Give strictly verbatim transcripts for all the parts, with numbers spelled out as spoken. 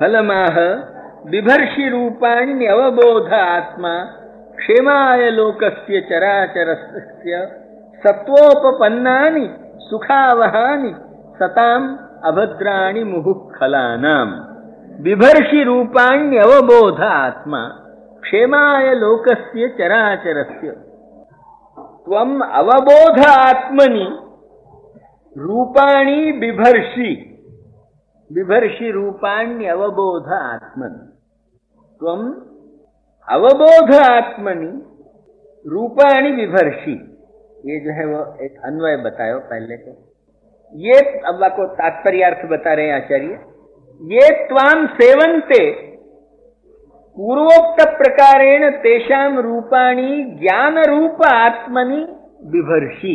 फलमाह बिभर्षि रूपाणि अवबोध आत्मा क्षेमाय लोकस्य चराचरस्य सत्वोपपन्नानि सुखावहानि सताम अभद्राणि मुहुःखलानाम। बिभर्षि रूपाणि अवबोध आत्मा क्षेमाय लोकस्य चराचरस्य। त्वम अवबोध आत्मनि रूपाणि बिभर्षि। बिभर्षि रूपाणि अवबोध आत्मनि। त्वम अवबोध आत्मनि रूपाणि बिभर्षि। ये जो है वो एक अन्वय बतायो पहले को। ये अब को तात्पर्यार्थ बता रहे हैं आचार्य। ये त्वाम सेवन्ते पूर्वोक्त प्रकारेण तेषाम रूपाणि ज्ञान रूप आत्मनि बिभर्षि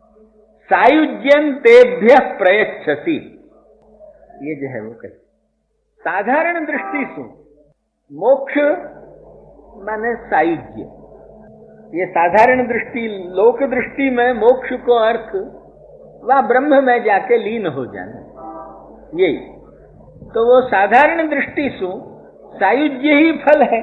सायुज्यं तेभ्यः प्रयच्छसि। ये जो है वो कहे साधारण दृष्टि से मोक्ष माने सायुज्य। ये साधारण दृष्टि, लोक दृष्टि में मोक्ष को अर्थ वह ब्रह्म में जाके लीन हो जाना, यही। तो वो साधारण दृष्टि से सायुज्य ही फल है।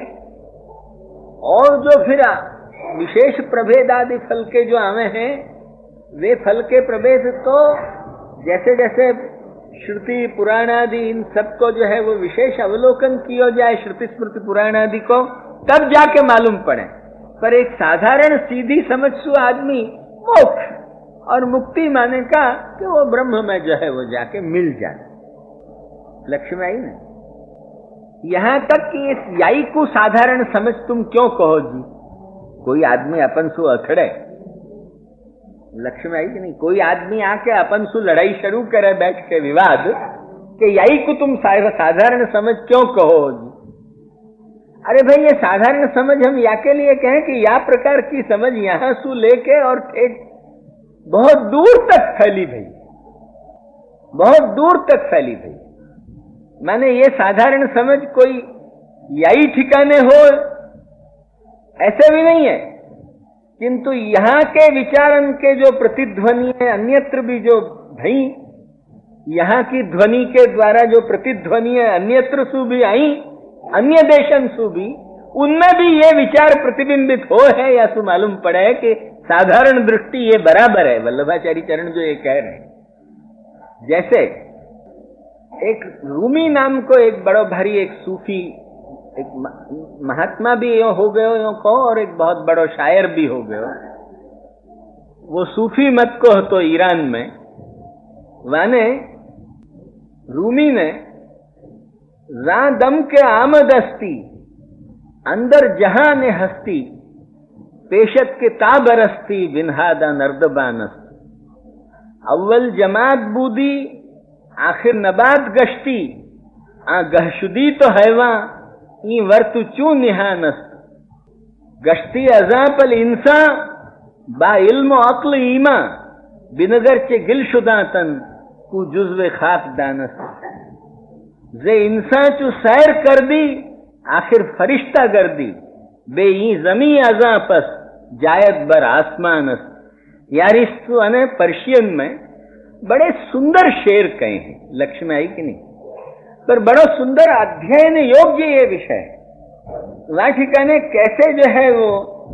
और जो फिर विशेष प्रभेद आदि फल के जो आवे हैं, वे फल के प्रभेद तो जैसे जैसे श्रुति पुराण आदि इन सबको जो है वो विशेष अवलोकन किया जाए, श्रुति स्मृति पुराण आदि को, तब जाके मालूम पड़े। पर एक साधारण सीधी समझ सु आदमी मोक्ष और मुक्ति माने का कि वो ब्रह्म में जो है वो जाके मिल जाए। लक्ष्य में आई ना। यहां तक कि इस याई को साधारण समझ तुम क्यों कहो जी? कोई आदमी अपन सु अखड़े, लक्ष्य में आई कि नहीं? कोई आदमी आके अपन सु लड़ाई शुरू करे बैठ के विवाद कि याई को तुम साधारण समझ क्यों कहो जी? अरे भाई, ये साधारण समझ हम या के लिए कहें कि या प्रकार की समझ यहां सु लेके और ठेठ बहुत दूर तक फैली भाई, बहुत दूर तक फैली भाई। माने ये साधारण समझ कोई याई ठिकाने हो ऐसे भी नहीं है, किंतु यहां के विचारन के जो प्रतिध्वनि है, अन्यत्र भी जो भई यहां की ध्वनि के द्वारा जो प्रतिध्वनि है अन्यत्र सु भी आई, अन्य देशन सु भी, उनमें भी ये विचार प्रतिबिंबित हो है या सु मालूम पड़ा है कि साधारण दृष्टि ये बराबर है। वल्लभाचार्य चरण जो ये कह रहे हैं, जैसे एक रूमी नाम को एक बड़ो भारी एक सूफी, एक महात्मा भी यो हो गयो यो को, और एक बहुत बड़ो शायर भी हो गयो। वो सूफी मत को तो ईरान में वाने रूमी ने रा दम के आमदस्ती अंदर जहां ने हस्ती पेशत के ताबरस्ती विन्हादा नर्दबानस्ती। अव्वल जमात बूदी आखिर नबात गश्ती आ गहशुदी तो हैवा ई वर्तु चू निहानस्त। गश्ती अजापल इंसा बा इल्म अक्ल ईमा बिनगर चे गिलशुदा तन कु जुज़्वे खाक दानस्त। जे इंसान चू सैर कर दी आखिर फरिश्ता गर्दी बे ई जमी अजा पस जायत बर आसमानस। यार इस अने पर्शियन में बड़े सुंदर शेर कहे हैं, लक्ष्य में आई कि नहीं? पर बड़ा सुंदर अध्ययन योग्य ये विषय वहां ठिकाने कैसे जो है वो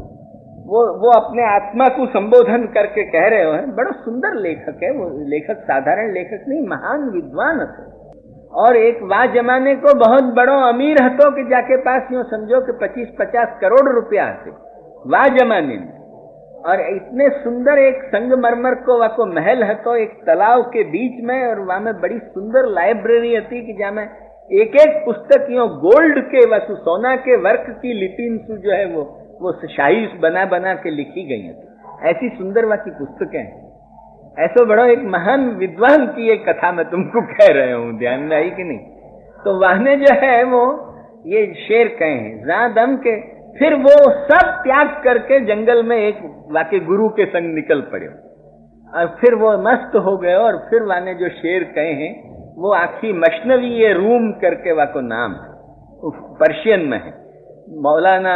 वो वो अपने आत्मा को संबोधन करके कह रहे हो। बड़ा सुंदर लेखक है वो। लेखक साधारण लेखक नहीं, महान विद्वान है। और एक वा जमाने को बहुत बड़ो अमीर हतो कि जाके पास यूं समझो कि पच्चीस पचास करोड़ रुपया थे वा जमाने में। और इतने सुंदर एक संगमरमर को वा को महल हतो एक तालाब के बीच में, और वहां में बड़ी सुंदर लाइब्रेरी थी कि जहाँ में एक एक पुस्तक यूं गोल्ड के व सोना के वर्क की लिपिन सु जो है वो वो शाही बना बना के लिखी गई है। ऐसी सुंदर वा की पुस्तकें हैं। ऐसा बड़ा एक महान विद्वान की एक कथा मैं तुमको कह रहे हूं, ध्यान में आई कि नहीं? तो वहां जो है वो ये शेर कहे हैं जहां दम के, फिर वो सब त्याग करके जंगल में एक वाके गुरु के संग निकल पड़े, और फिर वो मस्त हो गए। और फिर वाने जो शेर कहे हैं वो आखी मशनवी ये रूम करके वाको नाम पर्शियन में है। मौलाना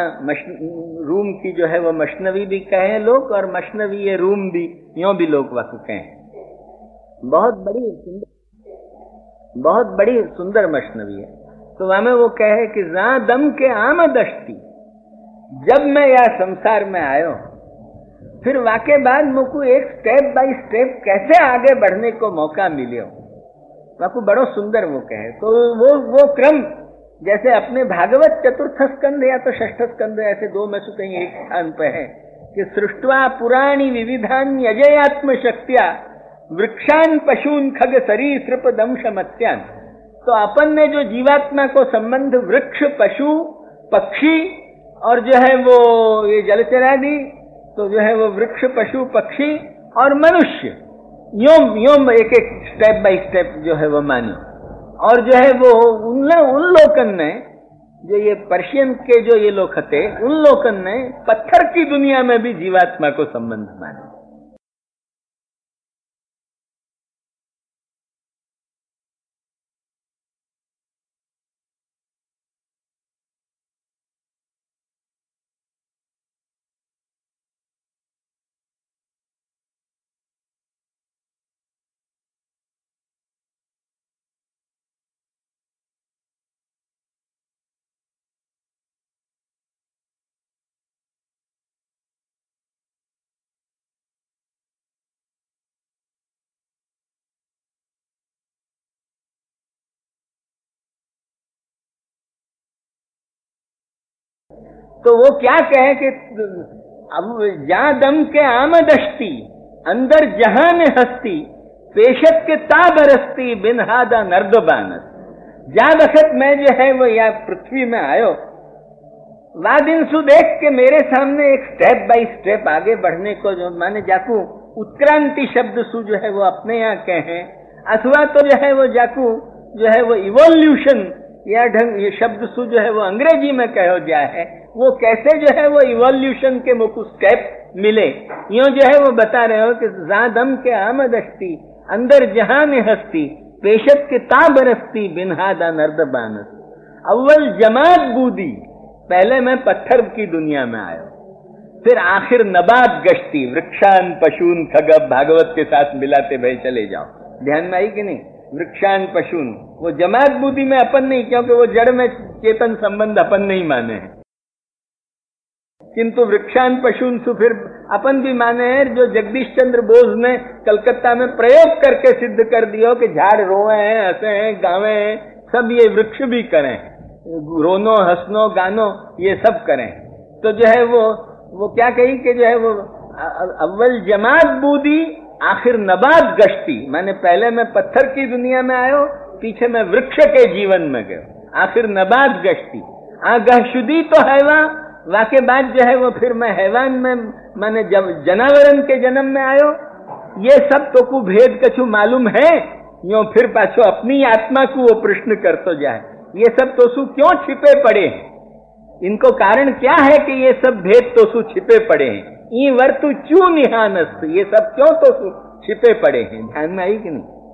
रूम की जो है वो मशनवी भी कहे लोग, और मशनवी ये रूम भी यो भी लोग वाकु कहे। बहुत बड़ी सुंदर बहुत बड़ी सुंदर मशनवी है। तो वहां में वो कहे कि जहां दम के आमद अश्ती, जब मैं यह संसार में आयो, फिर वाके बाद मुझको एक स्टेप बाय स्टेप कैसे आगे बढ़ने को मौका मिले, वाकू बड़ो सुंदर वो कहे। तो वो वो क्रम जैसे अपने भागवत चतुर्थ स्कंद या तो षष्ठ स्कंद, ऐसे दो में से कहीं एक स्थान पे है कि सृष्टवा पुराणी विविधान अजयात्म शक्तिया वृक्षान पशून खग सरीसृप दंश मत्स्यान। तो अपन ने जो जीवात्मा को संबंध वृक्ष, पशु, पक्षी और जो है वो ये जलचरादि, तो जो है वो वृक्ष, पशु, पक्षी और मनुष्य, योम योम एक एक स्टेप बाय स्टेप जो है वो मानो। और जो है वो उन उन लोकन ने, जो ये पर्शियन के जो ये लोग थे, उन लोकन ने पत्थर की दुनिया में भी जीवात्मा को संबंध माना। तो वो क्या कहे कि अब जहां दम के आमदश्ती, अंदर जहान हस्ती, पेशत के ताबरस्ती बिनहादा नर्दबानस। जा बखत मैं जो है वो या पृथ्वी में आयो, वा दिन सु देख के मेरे सामने एक स्टेप बाय स्टेप आगे बढ़ने को, जो माने जाकू उत्क्रांति शब्द सु जो है वो अपने यहाँ कहे, अथवा तो जो है वो जाकू जो है वो इवोल्यूशन या ढंग ये शब्द सु जो है वो अंग्रेजी में कहो जाए है, वो कैसे जो है वो इवोल्यूशन के मुख स्टेप मिले, यो जो है वो बता रहे हो कि जादम के आमद अश्ती, अंदर जहां में हस्ती, पेशत के ताबरस्ती बिनहादा नर्दबानस। अव्वल जमात बूदी, पहले मैं पत्थर की दुनिया में आया, फिर आखिर नबात गश्ती, वृक्षान पशून खगब, भागवत के साथ मिलाते भाई चले जाओ, ध्यान में आई कि नहीं। वृक्षान पशून, वो जमात बुद्धि में अपन नहीं, क्योंकि वो जड़ में चेतन संबंध अपन नहीं माने हैं, किंतु वृक्षान पशून सु फिर अपन भी माने हैं, जो जगदीश चंद्र बोस ने कलकत्ता में प्रयोग करके सिद्ध कर दिया कि झाड़ रोए हैं, हंसे हैं, गावे हैं, सब ये वृक्ष भी करें, रोनो हंसनो गानो ये सब करें। तो जो है वो वो क्या कही कि जो है वो अव्वल जमात बूदी आखिर नबात गश्ती, माने पहले मैं पत्थर की दुनिया में आयो, पीछे मैं वृक्ष के जीवन में गयो, आखिर नबात गश्ती आ गहशुदी तो हैवा, वाके बाद जो है वो फिर मैं हैवान में माने जनावरन के जन्म में आयो। ये सब तो को भेद कछु मालूम है, यो फिर पाछो अपनी आत्मा को वो प्रश्न कर तो जाए, ये सब तो सु क्यों छिपे पड़े हैं, इनको कारण क्या है कि ये सब भेद तो सु छिपे पड़े हैं, ई वर्तु चू निहानस्त, ये सब क्यों तो सु छिपे पड़े हैं, ध्यान में आई कि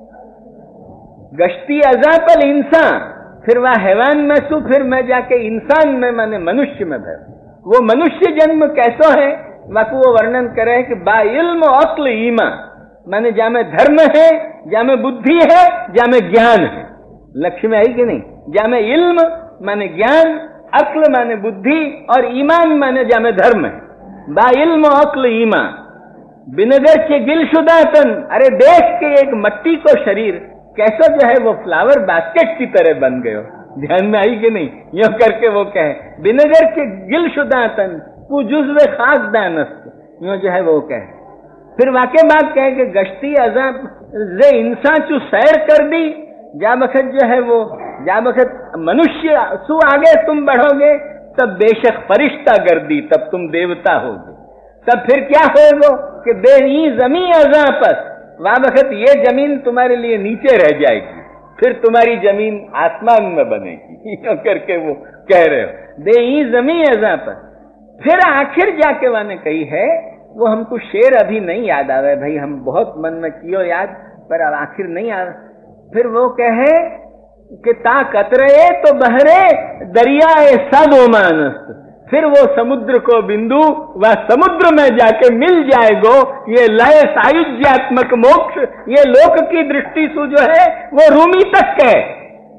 नहीं। गश्ती अजापल इंसान, फिर वह हैवान में सु, फिर मैं जाके इंसान में माने मनुष्य में भर। वो मनुष्य जन्म कैसो है, वाकु वो वर्णन करे कि बा इल्म अक्ल ईमा, माने जा में धर्म है, जा में बुद्धि है, जा में ज्ञान है, लक्ष्य में आई कि नहीं। जा में इल्म माने ज्ञान, अक्ल माने बुद्धि और ईमान माने जा में धर्म है। बा इल्म अक्ल ईमा बिनगर के गिलशुदातन, अरे देख के एक मट्टी को शरीर कैसा जो है वो फ्लावर बास्केट की तरह बन गयो, ध्यान में आई कि नहीं। यो करके वो कहे बिनगर के गिलशुदातन कु जुज़्व खास दानस्त, यो जो है वो कहे। फिर वाके बात कहे कि गश्ती अजाब जे इंसान चू सैर कर दी, जा बखत जो है वो जा बखत मनुष्य सु आगे तुम बढ़ोगे, तब बेशक फरिश्ता कर दी, तब तुम देवता होगे। तब फिर क्या होगा कि बेही जमी अजापस, वहां बखत ये जमीन तुम्हारे लिए नीचे रह जाएगी, फिर तुम्हारी जमीन आसमान में बनेगी, यो करके वो कह रहे हो बेही जमी अजापस। फिर आखिर जाके वाने कही है, वो हमको शेर अभी नहीं याद आ रहा भाई, हम बहुत मन में कियो याद, पर अब आखिर नहीं आ रहा। फिर वो कहे कि ता कतरे तो बहरे दरियाए सब ओमानस्त, फिर वो समुद्र को बिंदु वह समुद्र में जाके मिल जाएगो। ये लय सायुज्यात्मक मोक्ष, ये लोक की दृष्टि से जो है वो रूमी तक है,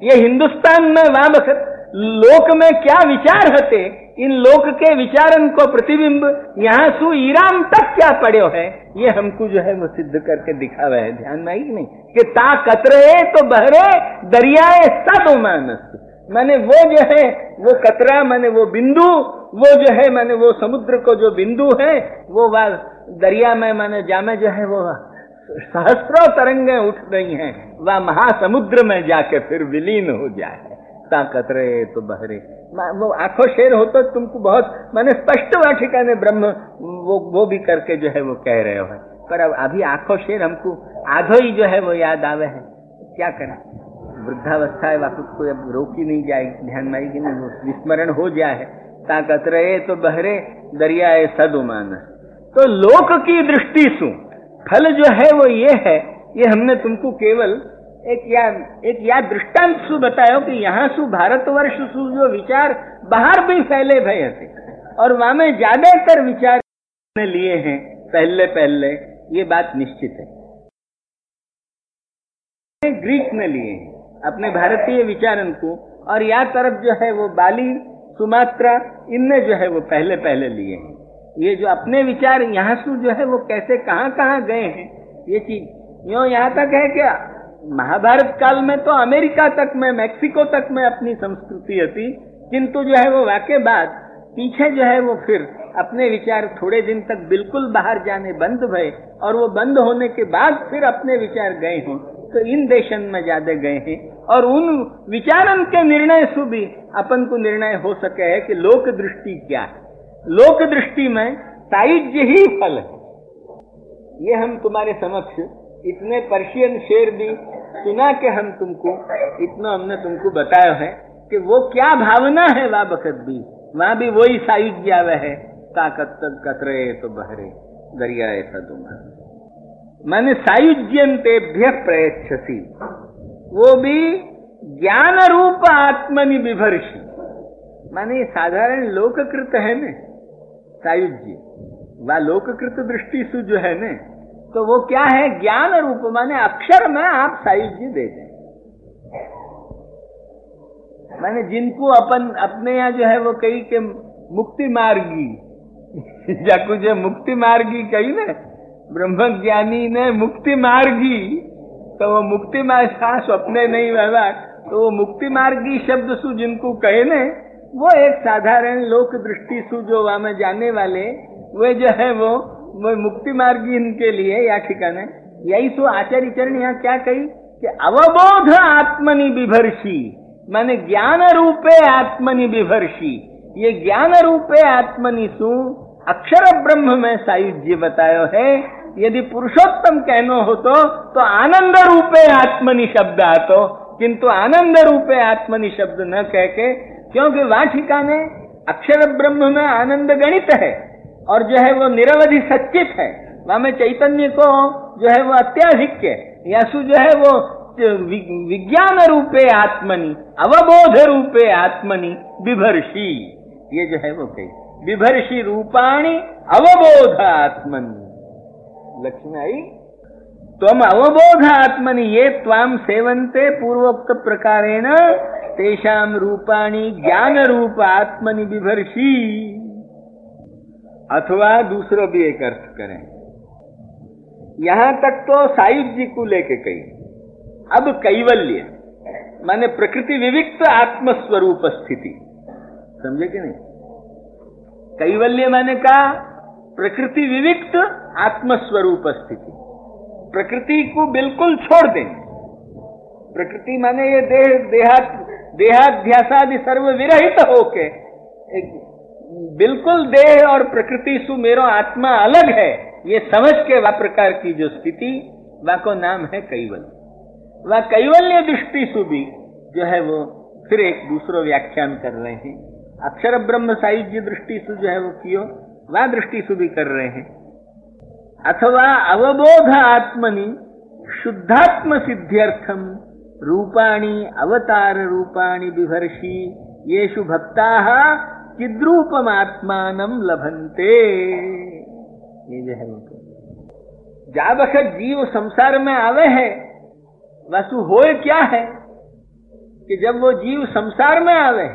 ये हिंदुस्तान में वहां बखत लोक में क्या विचार होते, इन लोक के विचारन को प्रतिबिंब यहाँ सु ईराम तक क्या पड़े है, ये हमको जो है वो सिद्ध करके दिखावा है। ध्यान में आई कि नहीं कि ता कतरे तो बहरे दरियाए सदो मानस, माने वो जो है वो कतरा माने वो बिंदु, वो जो है माने वो समुद्र को जो बिंदु है वो वह दरिया में माने जामे जो है वो सहस्रों तरंगें उठ रही हैं, वह महासमुद्र में जाके फिर विलीन हो जाए। ता कतरे तो बहरे, वो आंखों शेर हो तो तुमको बहुत माने स्पष्ट हुआ ठिकाने ब्रह्म वो वो भी करके जो है वो कह रहे हो है, पर अब अभी आंखों शेर हमको आधो ही जो है वो याद आवे है, क्या करें, वृद्धावस्था है, वापस कोई अब रोकी नहीं जाएगी, ध्यान में आएगी नहीं, विस्मरण हो जाए। ता कतरे तो बहरे दरियाए सदुमान, तो लोक की दृष्टि सु फल जो है वो ये है, ये हमने तुमको केवल एक या एक या दृष्टांत सु बतायो कि यहाँ सु भारतवर्ष सु जो विचार बाहर भी फैले भय थे और वहां में ज्यादातर विचार ने लिए हैं पहले पहले, ये बात निश्चित है। ग्रीक ने लिए हैं अपने भारतीय विचारन को, और या तरफ जो है वो बाली सुमात्रा इनने जो है वो पहले पहले लिए हैं। ये जो अपने विचार यहाँ से जो है वो कैसे कहाँ कहाँ गए हैं, ये चीज यूं यहाँ तक है कि महाभारत काल में तो अमेरिका तक में, मैक्सिको तक में अपनी संस्कृति थी, किंतु जो है वो वाके बाद पीछे जो है वो फिर अपने विचार थोड़े दिन तक बिल्कुल बाहर जाने बंद भये, और वो बंद होने के बाद फिर अपने विचार गए हों तो इन देशन में ज्यादा गए हैं, और उन विचारन के निर्णय से भी अपन को निर्णय हो सके है कि लोक दृष्टि क्या है। लोक दृष्टि में सायुज्य ही फल है। ये हम तुम्हारे समक्ष इतने पर्शियन शेर भी सुना के हम तुमको इतना हमने तुमको बताया है कि वो क्या भावना है, वह बखत भी वहां भी वही सायुज्य आवे है। ताकत कतरे तो बहरे दरियाए सदुमा, माने सायुज्यंतेभ्य प्रयच्छसी, वो भी ज्ञान रूप आत्मनि बिभर्षि, माने साधारण लोककृत है न सायुज्य, वह लोककृत दृष्टि से जो है न, तो वो क्या है ज्ञान रूप, माने अक्षर में आप सायुज्य दे दें, माने जिनको अपन अपने यहाँ जो है वो कही के मुक्ति मार्गी या कुछ मुक्ति मार्गी कही न, ब्रह्म ज्ञानी ने मुक्ति मार्गी, तो वो मुक्ति मार्ग स्वप्ने नहीं व्यवहार, तो वो मुक्ति मार्गी शब्द सु जिनको कहे न, वो एक साधारण लोक दृष्टि सु जो वहां में जाने वाले वे जो है वो, वो मुक्ति मार्गी इनके लिए या ठिकाने। यही सो आचार्य चरण यहाँ क्या कही कि अवबोध आत्मनि बिभर्षि, माने ज्ञान रूपे आत्मनि बिभर्षि, ये ज्ञान रूपे आत्मनि सु अक्षर ब्रह्म में सायुज्य बतायो है। यदि पुरुषोत्तम कहनो हो तो, तो आनंद रूपे आत्मनि शब्द आतो, किंतु आनंद रूपे आत्मनि शब्द न कह के, क्योंकि वहां ठिकाने अक्षर ब्रह्म में आनंद गणित है और जो है वो निरवधि सच्चित है, वहां में चैतन्य को जो है वो अत्याधिक है, यासु जो है वो विज्ञान रूपे आत्मनि अवबोध रूपे आत्मनि बिभर्षि, ये जो है वो कही बिभर्षि रूपाणि अवबोध आत्मनि, लक्ष्मी आई त्वम अवबोध आत्मनि ये त्वाम सेवन्ते पूर्वोक्त प्रकारेण तेषाम रूपाणि ज्ञान रूप आत्मनि बिभर्षि। अथवा दूसरा भी एक अर्थ करें, यहां तक तो सायुज्य को लेके कही, अब कैवल्य माने प्रकृति विविक्त आत्मस्वरूप स्थिति, समझे कि नहीं? कैवल्य माने का प्रकृति विविक्त आत्मस्वरूप स्थिति, प्रकृति को बिल्कुल छोड़ दें। प्रकृति माने ये देह देहात देहाध्यासादि सर्व विरहित होके एक बिल्कुल देह और प्रकृति सु मेरो आत्मा अलग है, ये समझ के वह प्रकार की जो स्थिति, वह को नाम है कैवल्य। वह कैवल्य दृष्टि सु भी जो है वो फिर एक दूसरा व्याख्यान कर रहे हैं। अक्षर ब्रह्म सायुज्य दृष्टि से जो है वो कियो, वह दृष्टि से भी कर रहे हैं। अथवा अवबोध आत्मनि शुद्धात्म सिद्ध्यर्थम रूपाणि अवतार रूपाणि बिभर्षि येषु भक्ताः चिद्रूपम आत्मानं लभन्ते। ये जो है वो जा बखत जीव संसार में आवे है, वसु होए क्या है कि जब वो जीव संसार में आवे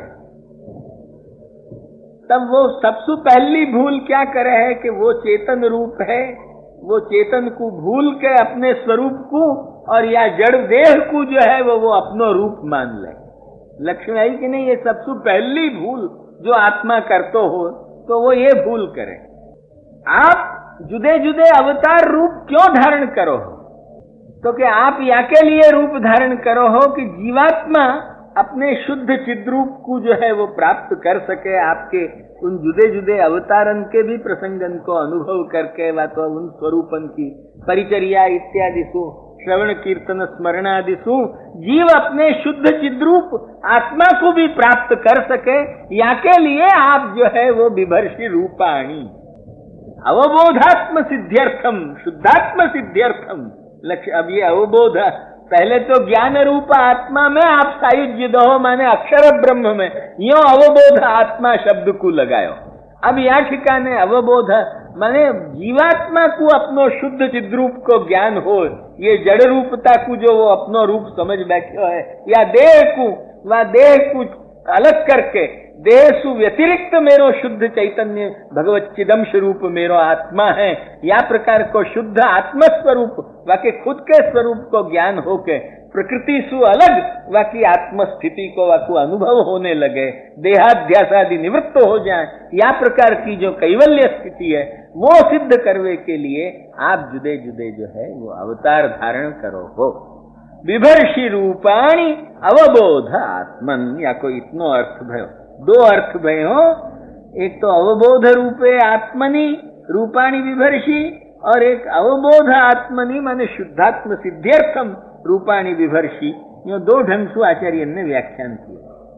तब वो सबसे पहली भूल क्या करे है कि वो चेतन रूप है, वो चेतन को भूल के अपने स्वरूप को और या जड़ देह को जो है वो वो अपनो रूप मान ले। लक्ष्य आई कि नहीं, ये सबसे पहली भूल जो आत्मा करतो हो तो वो ये भूल करे। आप जुदे जुदे अवतार रूप क्यों धारण करो हो, तो कि आप या के लिए रूप धारण करो हो कि जीवात्मा अपने शुद्ध चिद्रूप को जो है वो प्राप्त कर सके, आपके उन जुदे जुदे अवतारन के भी प्रसंगन को अनुभव करके वा तो उन स्वरूपन की परिचर्या इत्यादि सु श्रवण कीर्तन स्मरणादि सु जीव अपने शुद्ध चिद्रूप आत्मा को भी प्राप्त कर सके, या के लिए आप जो है वो बिभर्षि रूपाणी अवबोधात्म सिद्ध्यर्थम शुद्धात्म सिद्ध्यर्थम लक्ष्य। अब ये अवबोध पहले तो ज्ञान रूप आत्मा में आप सायुज्य दो माने अक्षर ब्रह्म में यो अवबोध आत्मा शब्द को लगायो। अब यहाँ ठिकाने अवबोध माने जीवात्मा को अपनो शुद्ध चिद्रूप को ज्ञान हो, ये जड़ रूपता को जो वो अपनो रूप समझ बैठो है, या देह को व देह को अलग करके देह सु व्यतिरिक्त मेरो शुद्ध चैतन्य भगवत चिदम स्वरूप मेरो आत्मा है, या प्रकार को शुद्ध आत्मस्वरूप वाके खुद के स्वरूप को ज्ञान होके प्रकृति सु अलग वाकी आत्मस्थिति को वाकु अनुभव होने लगे, देहाध्यास आदि निवृत्त हो जाए, या प्रकार की जो कैवल्य स्थिति है वो सिद्ध करने के लिए आप जुदे जुदे जो है वो अवतार धारण करो हो। बिभर्षि रूपाणी अवबोध आत्मन, या कोई इतनो अर्थ भयो, दो अर्थ भयो, एक तो अवबोध रूपे आत्मनि रूपाणी बिभर्षि और एक अवबोध आत्मनि माने शुद्धात्म सिद्ध्यर्थम रूपाणी बिभर्षि। यो दो ढंग से आचार्य ने व्याख्यान किया।